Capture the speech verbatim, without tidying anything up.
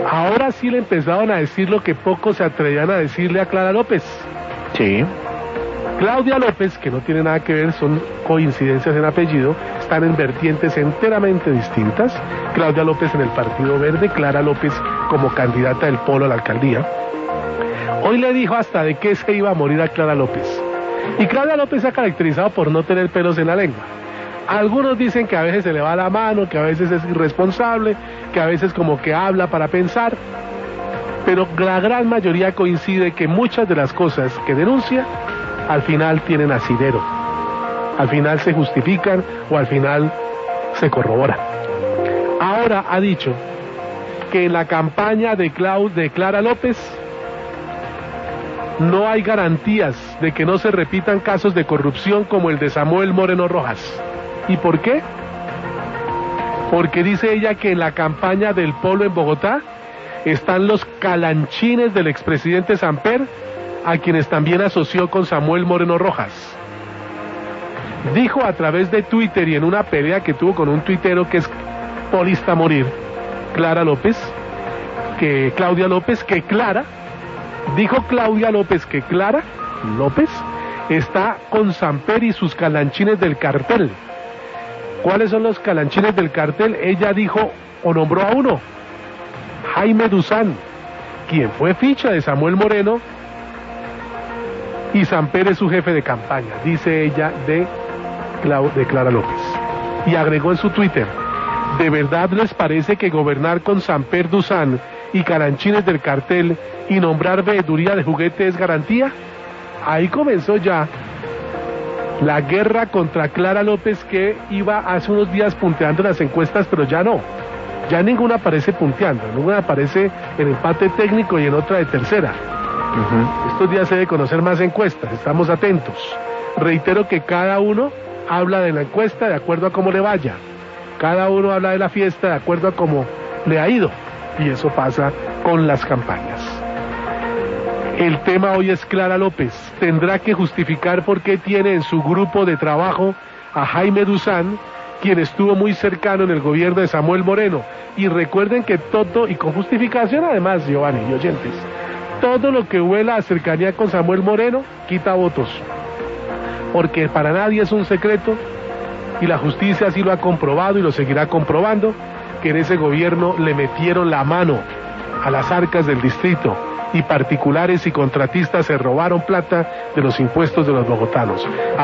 Ahora sí le empezaron a decir lo que pocos se atrevían a decirle a Clara López. Sí. Claudia López, que no tiene nada que ver, son coincidencias en apellido, están en vertientes enteramente distintas. Claudia López en el Partido Verde, Clara López como candidata del Polo a la alcaldía. Hoy le dijo hasta de qué se iba a morir a Clara López. Y Claudia López se ha caracterizado por no tener pelos en la lengua. Algunos dicen que a veces se le va la mano, que a veces es irresponsable, que a veces como que habla para pensar, pero la gran mayoría coincide que muchas de las cosas que denuncia al final tienen asidero, al final se justifican o al final se corroboran. Ahora ha dicho que en la campaña de, Clau, de Clara López no hay garantías de que no se repitan casos de corrupción como el de Samuel Moreno Rojas. ¿Y por qué? Porque dice ella que en la campaña del Polo en Bogotá están los calanchines del expresidente Samper, a quienes también asoció con Samuel Moreno Rojas. Dijo a través de Twitter y en una pelea que tuvo con un tuitero que es polista a morir, Clara López, que Claudia López, que Clara, dijo Claudia López que Clara López está con Samper y sus calanchines del cartel. ¿Cuáles son los calanchines del cartel? Ella dijo o nombró a uno, Jaime Duzán, quien fue ficha de Samuel Moreno, y Samper es su jefe de campaña, dice ella de, Clau, de Clara López. Y agregó en su Twitter, ¿de verdad les parece que gobernar con Samper Duzán y calanchines del cartel y nombrar veeduría de juguete es garantía? Ahí comenzó ya la guerra contra Clara López, que iba hace unos días punteando las encuestas, pero ya no, ya ninguna aparece punteando, ninguna aparece en empate técnico y en otra de tercera. Uh-huh. Estos días se debe conocer más encuestas, estamos atentos. Reitero que cada uno habla de la encuesta de acuerdo a cómo le vaya, cada uno habla de la fiesta de acuerdo a cómo le ha ido, y eso pasa con las campañas. El tema hoy es Clara López, tendrá que justificar por qué tiene en su grupo de trabajo a Jaime Duzán, quien estuvo muy cercano en el gobierno de Samuel Moreno. Y recuerden que todo, y con justificación además, Giovanni y oyentes, todo lo que huela a cercanía con Samuel Moreno quita votos, porque para nadie es un secreto, y la justicia así lo ha comprobado y lo seguirá comprobando, que en ese gobierno le metieron la mano a las arcas del distrito, y particulares y contratistas se robaron plata de los impuestos de los bogotanos.